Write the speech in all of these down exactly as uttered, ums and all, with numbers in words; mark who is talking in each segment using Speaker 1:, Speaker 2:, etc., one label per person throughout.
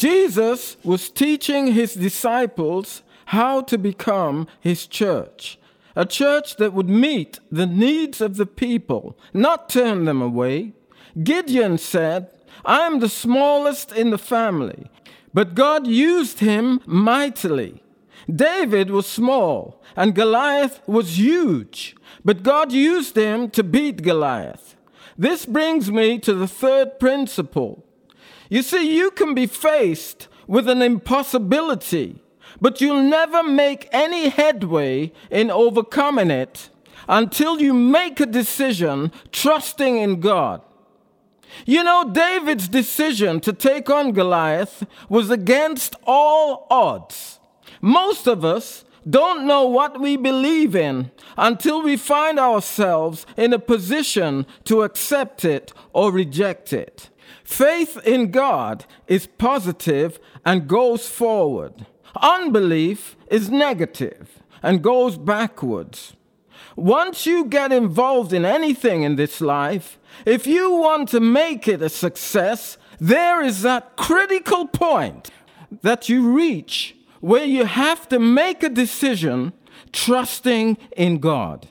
Speaker 1: Jesus was teaching his disciples how to become his church, a church that would meet the needs of the people, not turn them away. Gideon said, "I am the smallest in the family," but God used him mightily. David was small, and Goliath was huge, but God used him to beat Goliath. This brings me to the third principle. You see, you can be faced with an impossibility, but you'll never make any headway in overcoming it until you make a decision trusting in God. You know, David's decision to take on Goliath was against all odds. Most of us don't know what we believe in until we find ourselves in a position to accept it or reject it. Faith in God is positive and goes forward. Unbelief is negative and goes backwards. Once you get involved in anything in this life, if you want to make it a success, there is that critical point that you reach where you have to make a decision trusting in God.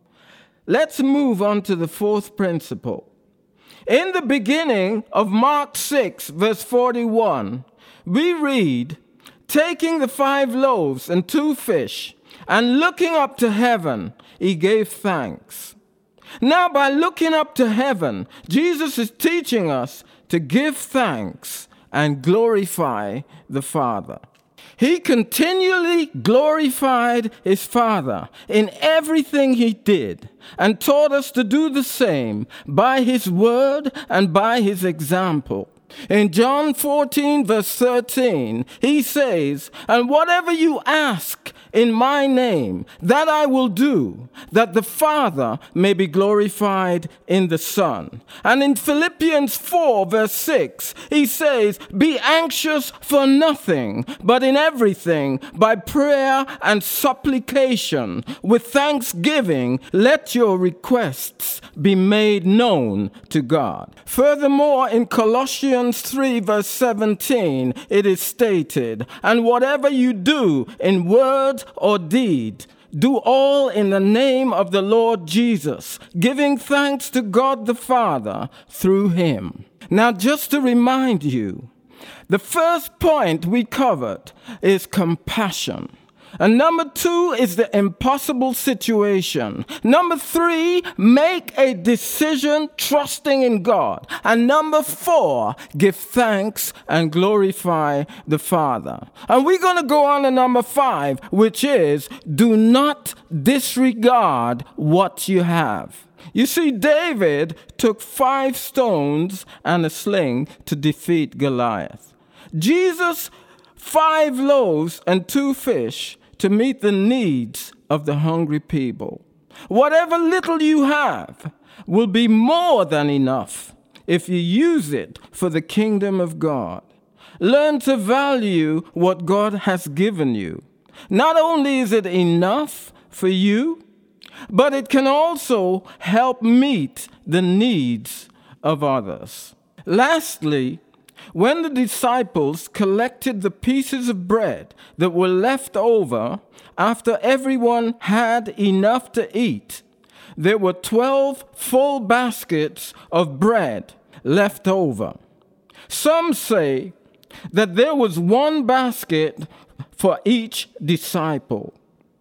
Speaker 1: Let's move on to the fourth principle. In the beginning of Mark six, verse forty-one, we read, "Taking the five loaves and two fish, and looking up to heaven, he gave thanks." Now, by looking up to heaven, Jesus is teaching us to give thanks and glorify the Father. He continually glorified his Father in everything he did and taught us to do the same by his word and by his example. In John fourteen, verse thirteen, he says, "And whatever you ask in my name, that I will do, that the Father may be glorified in the Son." And in Philippians four, verse six, he says, "Be anxious for nothing, but in everything, by prayer and supplication, with thanksgiving, let your requests be made known to God." Furthermore, in Colossians three, verse seventeen, it is stated, "And whatever you do in word or deed, do all in the name of the Lord Jesus, giving thanks to God the Father through him." Now, just to remind you, the first point we covered is compassion. And number two is the impossible situation. Number three, make a decision trusting in God. And number four, give thanks and glorify the Father. And we're going to go on to number five, which is do not disregard what you have. You see, David took five stones and a sling to defeat Goliath. Jesus, five loaves and two fish to meet the needs of the hungry people. Whatever little you have will be more than enough if you use it for the kingdom of God. Learn to value what God has given you. Not only is it enough for you, but it can also help meet the needs of others. Lastly, when the disciples collected the pieces of bread that were left over after everyone had enough to eat, there were twelve full baskets of bread left over. Some say that there was one basket for each disciple.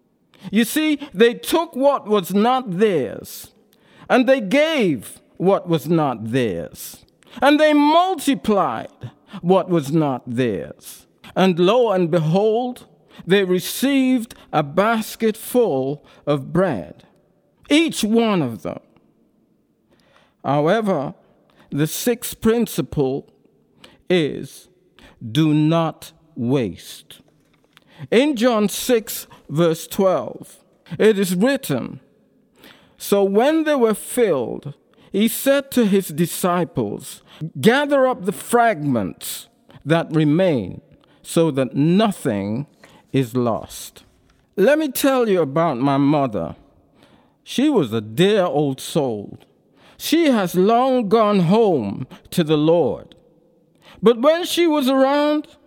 Speaker 1: You see, they took what was not theirs, and they gave what was not theirs. And they multiplied what was not theirs. And lo and behold, they received a basket full of bread, each one of them. However, the sixth principle is do not waste. In John six, verse twelve, it is written, "So when they were filled, he said to his disciples, 'Gather up the fragments that remain so that nothing is lost.'" Let me tell you about my mother. She was a dear old soul. She has long gone home to the Lord. But when she was around,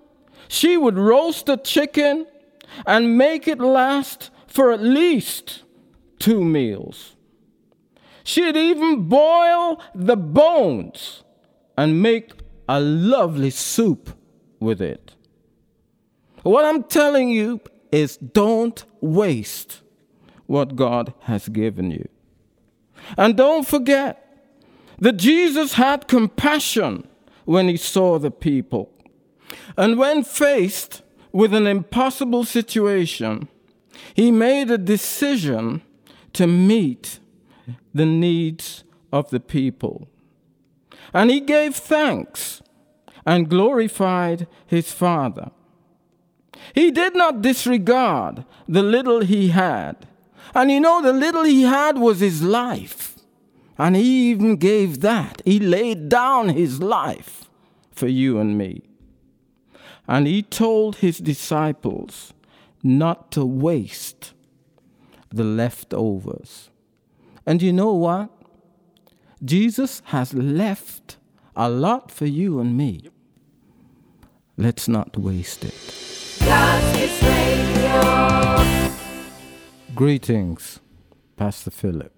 Speaker 1: She would roast a chicken and make it last for at least two meals. She'd even boil the bones and make a lovely soup with it. What I'm telling you is don't waste what God has given you. And don't forget that Jesus had compassion when he saw the people. And when faced with an impossible situation, he made a decision to meet the needs of the people. And he gave thanks and glorified his Father. He did not disregard the little he had. And you know, the little he had was his life. And he even gave that. He laid down his life for you and me. And he told his disciples not to waste the leftovers. And you know what? Jesus has left a lot for you and me. Let's not waste it.
Speaker 2: God is Radio.
Speaker 1: Greetings, Pastor Philip.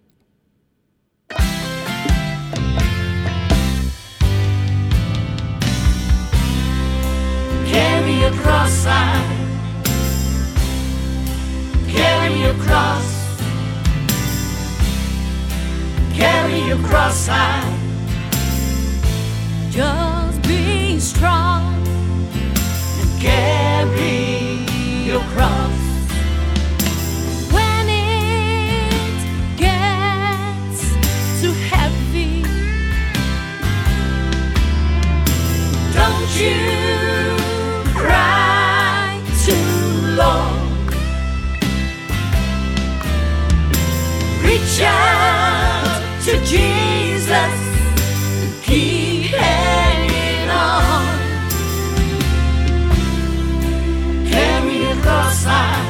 Speaker 2: Carry your cross, I carry your cross. Carry your cross, I just be strong and carry your cross. When it gets too heavy, don't you cry too long. Reach out to Jesus, keep hanging on. Carry your cross, I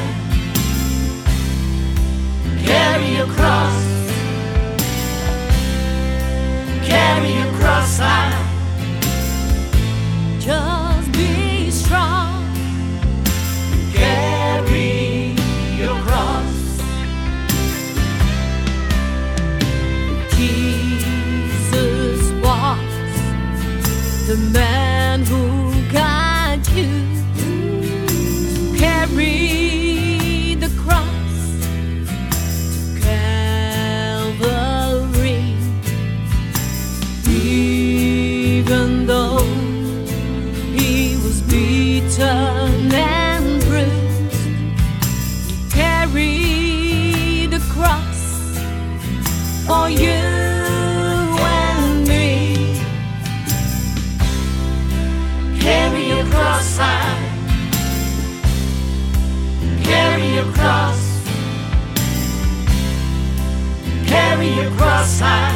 Speaker 2: carry your cross. Carry your cross, I just be strong. Carry your cross. Jesus was the man who got you to carry the cross to Calvary. Even though he was beaten and bruised, he carried the cross for you. Carry your cross, I carry your cross. Carry your cross, I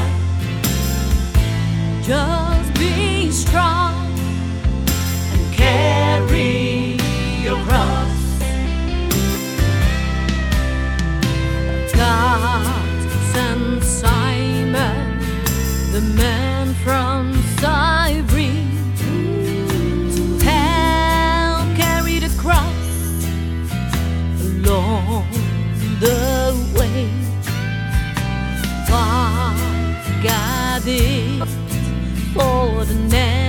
Speaker 2: just be strong and carry your cross. God sent Simon, the man from Cyrene, along the way. God gathered for the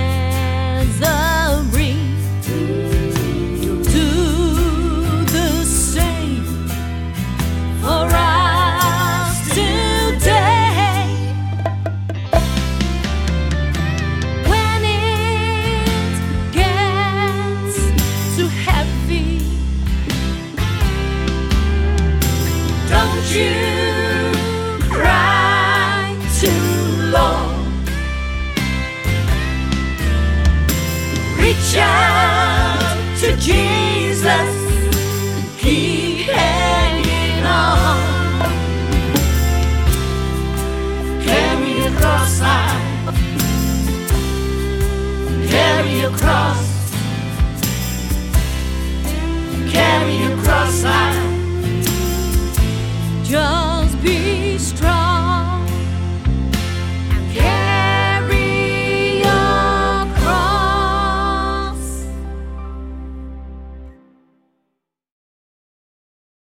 Speaker 2: Nazarene to do the same for us today. When it gets too heavy, don't you cry too long. Reach out to Jesus.